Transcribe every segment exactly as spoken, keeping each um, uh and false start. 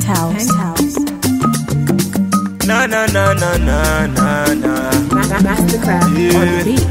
Penthouse. Na na na na na na na. Mastercraft yeah. On the beat.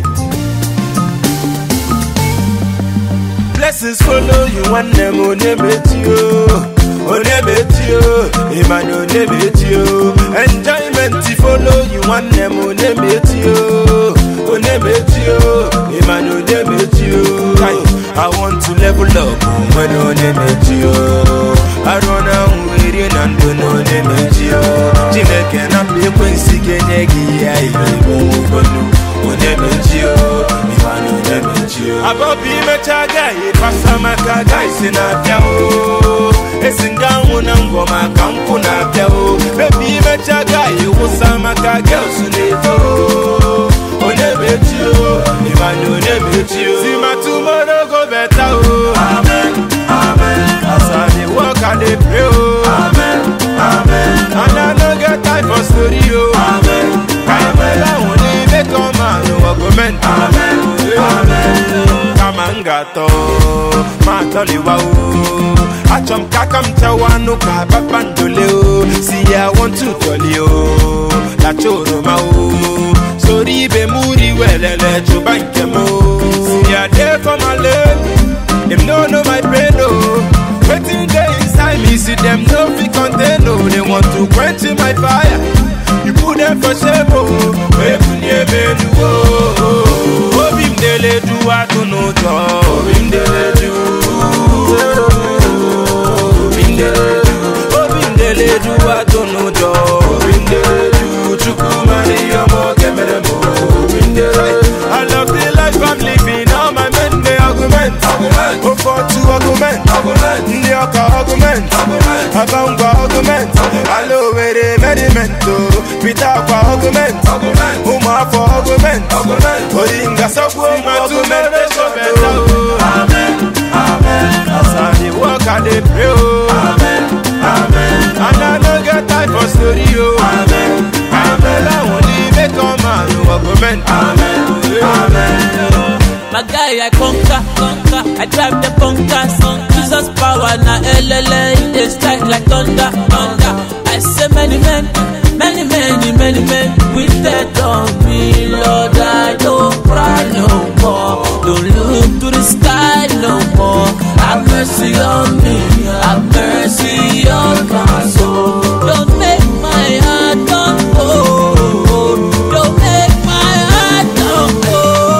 Blessings follow you one them on you. On you, Emmanuel you. Enjoyment follow you one them on you. On you, Emmanuel you. I want to level up when on you. I don't know where you and do no you. Jineke na be Quincy Kenegi I on you. Emmanuel you. Abobi mechaga ye pasa makaga isina piao. Esinga wona ngoma kanku na piao. Baby mechaga ye wusa makaga usuneto. Onebetio, Emmanuel betio. See my tomorrow go better oh. Amen, amen. As I dey walk and dey pray oh. Amen, amen. And I no get time for story oh. Amen, amen. I only make a man no argument. Amen, amen. Kamangato, matoli wao. Achom kakam chawanu ka papandole oh. See I want to tell you, la choro mao. Sorry be muri welele chubanke mo. See I there for my lane. Them no know my pain oh. Waiting there inside me, see them no fi contain no. They want to quench my fire. You put them for shame oh. We punye benu oh. Obim dele do I don't know job. Obim dele do. Obim dele do. Obim dele do I don't know job. Obim dele do. Chukumani yomo kemere mo. Obim dele. I love the life I'm living. All my men they argument. Go for two argument. Ndioka argument. Abanga argument. Hello where they medimento. Peter kwa argument. Uma for argument. Oringa sabu argument. Amen, amen. As I dey walk and dey pray oh. Amen, amen. And I no get time for story oh. Amen, amen. I only make a man no argument. Amen, amen. My guy, I conquer, conquer. I drive the bunkers. Jesus power na L L A. They strike like thunder, thunder. I say many men, many, many, many men with that on me, Lord. I don't cry no more. Don't look to the sky no more. Have mercy on me. Have mercy on my soul. Don't make my heart don't go. Don't make my heart don't go.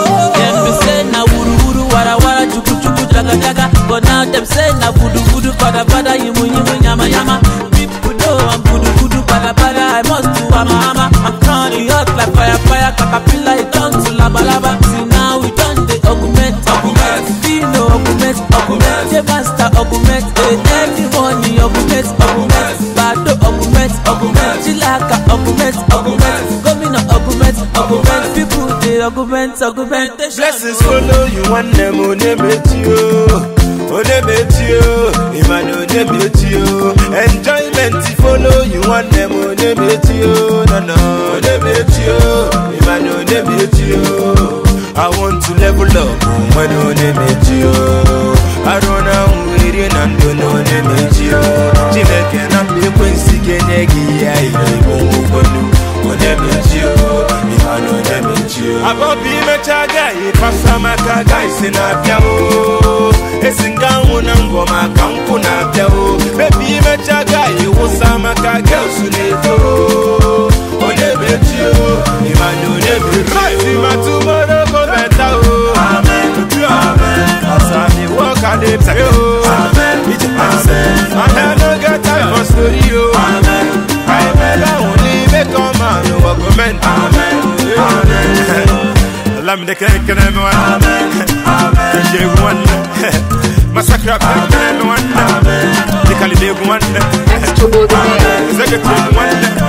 But now them say na voodoo voodoo bada bada yimu yimu yama yama. People know I'm voodoo voodoo bada bada. I must do ama ama. I'm turning hot like fire fire. Caterpillar it turn to lava lava. See now we done the augment augment. Fino augment augment. The master augment. Everyone the augment augment. Bado augment augment. Chilaka augment augment. Gomina augment augment. People they augment augment. Blessings follow you one them on you. Onebetio, Emmanuel Onebetio. Enjoyment follow you one them Onebetio. No no, Onebetio, Emmanuel Onebetio. I want to level up when Onebetio. I don't know where you and do no Onebetio. Jineke na be Quincy Kenegi I go Onebetio, Emmanuel Onebetio. Abobi mechaga ye pasa makaga isina piao. Esinga wona ngoma kanku na piao. Baby mechaga ye wusa makaga usuneto. Onebetio, Emmanuel Onebetio. My tomorrow go better oh. Amen, amen. As I dey walk and dey pray oh. Amen, amen. And I no get time for story oh. Amen, amen. I only make a man no argument. Amen, amen. Lam de kene me wan. Amen, amen. Je wan. Massacre kene me wan. Amen. De kalide wan. Extra body. Amen. Secretary wan.